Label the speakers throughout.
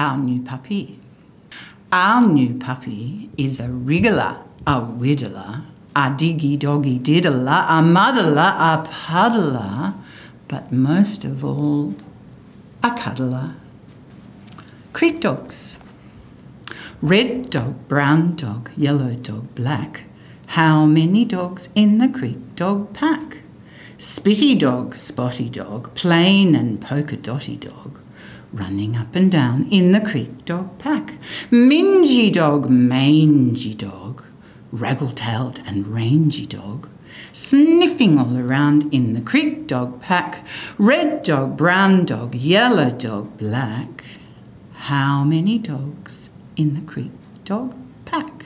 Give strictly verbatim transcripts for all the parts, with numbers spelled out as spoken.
Speaker 1: our new puppy. Our new puppy is a wriggler, a whittler, a diggy-doggy diddler, a muddler, a puddler, but most of all, a cuddler. Creek dogs. Red dog, brown dog, yellow dog, black. How many dogs in the creek dog pack? Spitty dog, spotty dog, plain and polka dotty dog, running up and down in the creek dog pack. Mingy dog, mangy dog, raggle-tailed and rangy dog, sniffing all around in the creek dog pack. Red dog, brown dog, yellow dog, black. How many dogs in the creek dog pack?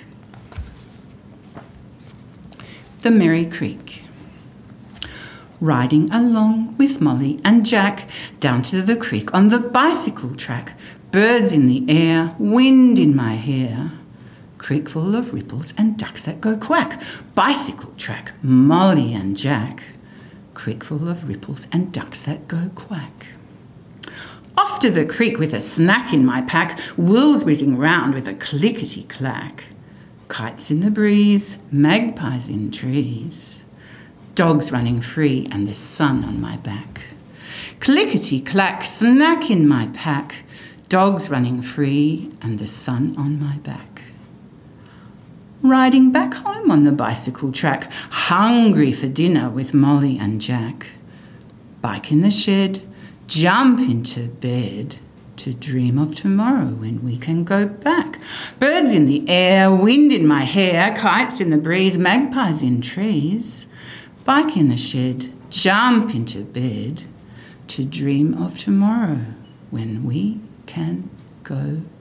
Speaker 1: The Merry Creek. Riding along with Molly and Jack down to the creek on the bicycle track. Birds in the air, wind in my hair. Creek full of ripples and ducks that go quack. Bicycle track, Molly and Jack. Creek full of ripples and ducks that go quack. Off to the creek with a snack in my pack. Wheels whizzing round with a clickety-clack. Kites in the breeze, magpies in trees. Dogs running free and the sun on my back. Clickety-clack, snack in my pack. Dogs running free and the sun on my back. Riding back home on the bicycle track, hungry for dinner with Molly and Jack. Bike in the shed, jump into bed to dream of tomorrow when we can go back. Birds in the air, wind in my hair, kites in the breeze, magpies in trees. Bike in the shed, jump into bed to dream of tomorrow when we can go